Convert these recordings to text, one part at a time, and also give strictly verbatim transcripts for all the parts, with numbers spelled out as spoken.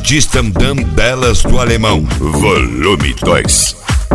de Estandam Belas do Alemão, volume dois.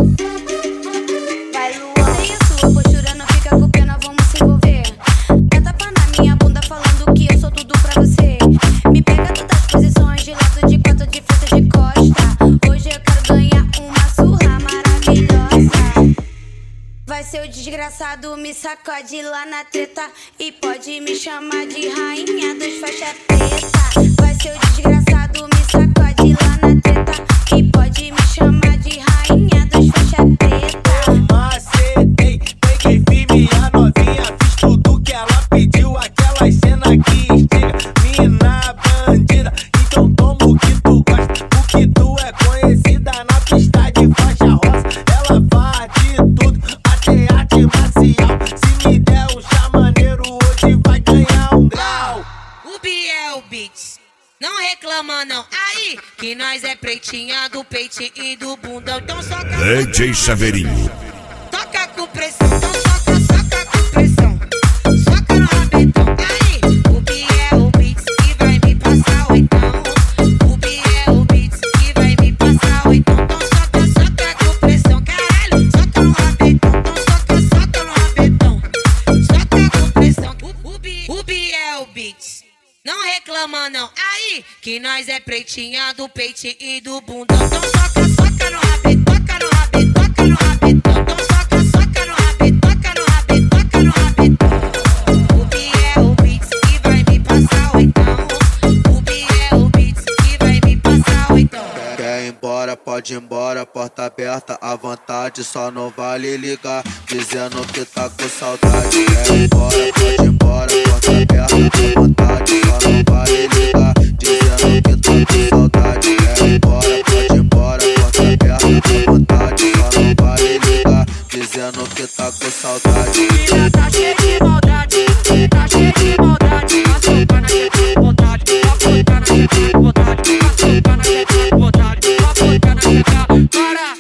Vai, Luan, e a sua postura não fica com pena, vamos se envolver. Dá tapa na minha bunda falando que eu sou tudo pra você. Me pega todas as posições, de lado, de quatro, de frente, de costa. Hoje eu quero ganhar uma surra maravilhosa. Vai ser o desgraçado, me sacode lá na treta. E pode me chamar de rainha dos faixa preta. Vai ser o desgraçado, me sacode lá na treta. E pode me chamar de rainha dos faixa preta. Macetei, peguei firme a novinha, fiz tudo que ela pediu. Aquela cena que instiga, mina bandida. Então toma o que tu gosta, o que tu é conhecida na pista de faixa rosa. Ela faz de tudo, até arte marcial. Se me der um chamaneiro, hoje vai ganhar um grau. O Biel Beats, não reclama não. Aí, que nós é pretinha do peitinho e do bundão. Então soca D J Chaveirinho. Toca com pressão, então soca, soca com pressão. Soca no rabetão. Aí, o Biel Beats que vai me passar o então. O Biel Beats que vai me passar o então. Então soca, soca com pressão, caralho. Soca no rabetão, então soca, soca no rabetão. Soca com pressão. O, o, Bi- o Biel Beats, não reclama não. Aí, que nós é pretinha do peitinho e do bundão. Então soca, soca no rabetão, toca no rabetão, toca no rabetão. Então soca, soca no rabetão, toca no rabetão, toca no rabetão. O Biel Beats que vai me passar o então. O Biel Beats que vai me passar o então. Quer ir embora, pode ir embora, porta aberta à vontade, só não vale ligar, dizendo que tá com saudade. Quer ir embora, pode ir embora, porta aberta à vontade, só não vale ligar, dizendo que tá com saudade. Quer ir embora, pode ir embora, porta aberta à vontade, só não vale ligar, dizendo que tá com saudade. Filha tá cheia de maldade, tá cheia de maldade. Açúcar na gente de vontade, açúcar na gente de vontade, açúcar na gente de vontade, açúcar na gente de... Para,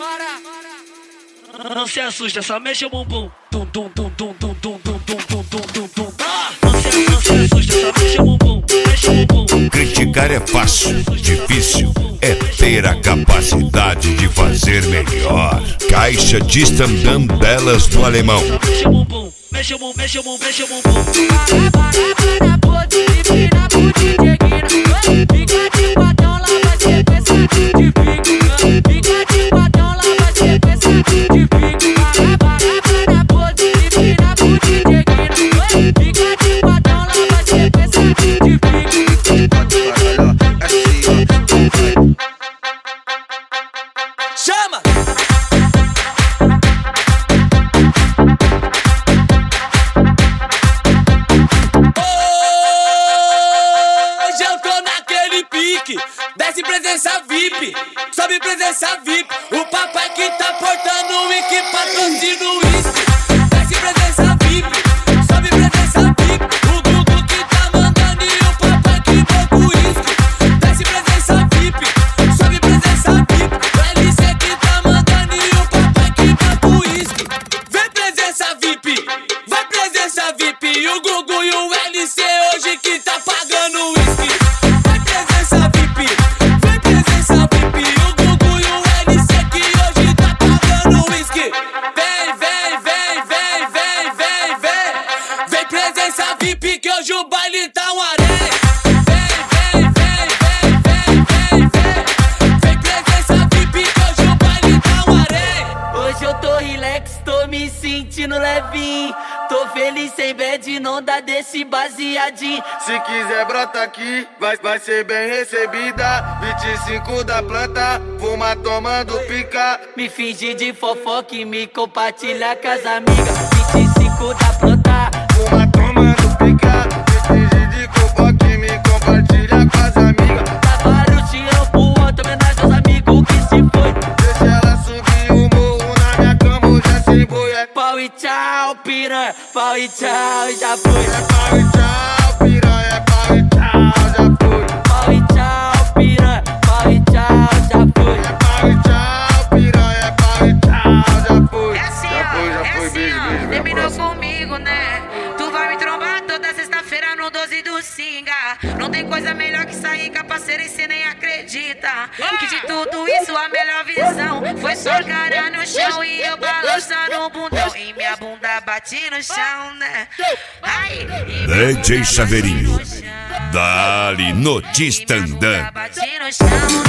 para. Não se assusta, só mexe o bumbum. Tum, tum, tum, tum, tum, tum, tum, tum, tum, tum, tum, tum. Não se, não se assusta, só mexe o bumbum, mexe o bumbum. Criticar é fácil, difícil é ter a capacidade de fazer melhor. Caixa de Estandam Belas do Alemão. Mexe o bumbum, mexe o bumbum, mexe o bumbum, mexe o bumbum. Para, para, para, pode empina, pode digna. Fica de quadrão, lá vai ser peça de pique. Fica de quadrão, lá vai ser peça de pique. Para, para, para, pode empina, pode digna. Fica de quadrão, lá vai ser peça de pique. Chama! Hoje eu tô naquele pique, desce presença V I P, sobe presença V I P. O papai que tá portando o wiki, patrocina o uísque. Desce presença V I P, sobe presença V I P. O Gugu que tá mandando e o papai que boca o uísque. Desce presença V I P, sobe presença V I P. O L C que tá mandando e o papai que boca o uísque. Vem presença V I P, vai presença V I P. E o Gugu e o L C hoje que tá pagando o uísque. Vai presença V I P, vai presença V I P. E o Gugu e o L C que hoje tá pagando o uísque. Vem, vem, vem, vem, vem, vem, vem. Vem presença V I P que hoje o baile tá um areia. Vem, vem, vem, vem, vem, vem, vem. Vem presença V I P que hoje o baile tá um areia. Hoje eu tô relax, tô me sentindo levinho. Tô feliz sem bad, não dá desse baseadinho. Se quiser brota aqui, vai, vai ser bem recebida. vinte e cinco da planta, fuma tomando pica. Me finge de fofoca e me compartilha com as amigas. vinte e cinco da planta, Fuma tomando pica. Me finge de fofoca e me compartilha com as amigas. dá vários tirão pro outro, homenagem aos amigos que se foi. Deixa ela subir o morro na minha cama, hoje é sem boi. É Pau e tchau, piranha, pau e tchau, já foi. é pau e tchau, piranha, é pau e tchau, já foi. Pau e tchau, piranha, pau e tchau, já foi. É pau e tchau, piranha, é pau e tchau, já foi. É assim, Já foi, ó, já é foi, assim, beijo, ó. beijo, minha Terminou próxima. comigo, né? Tu vai me trombar toda sexta-feira no doze do do singa. Não tem coisa melhor que sair com a parceira e cê nem acredita. Que de tudo isso a melhor visão foi sua cara no chão e eu balançando o bundão. E minha bunda bate no chão, né? Ai, D J Chaveirinho, dali no Tistandã. bate no chão,